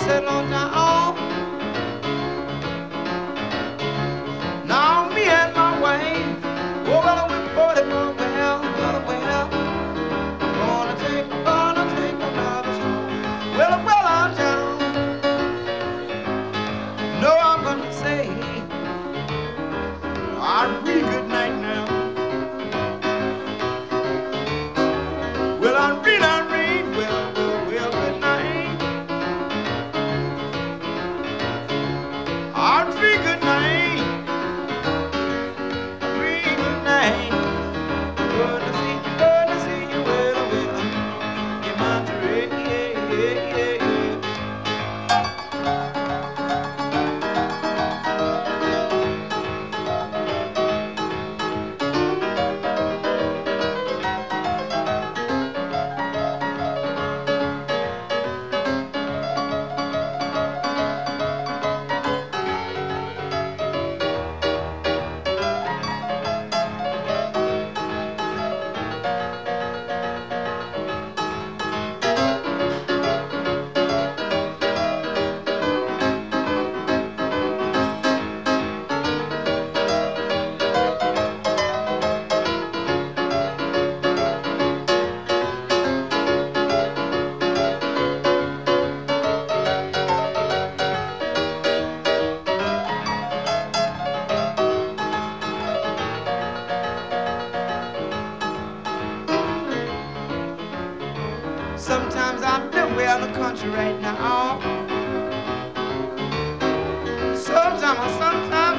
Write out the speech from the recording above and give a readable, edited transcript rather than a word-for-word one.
settle on down. Now me and my wife, oh well, we put it on well, I'm gonna take another song. Well, I'm down. No, I'm gonna say, I read good night now. Well, I read, well, good night. I read good night. I read good night. Good to see you, well, in my dream, yeah. Sometimes I'm way out in the country right now. Sometimes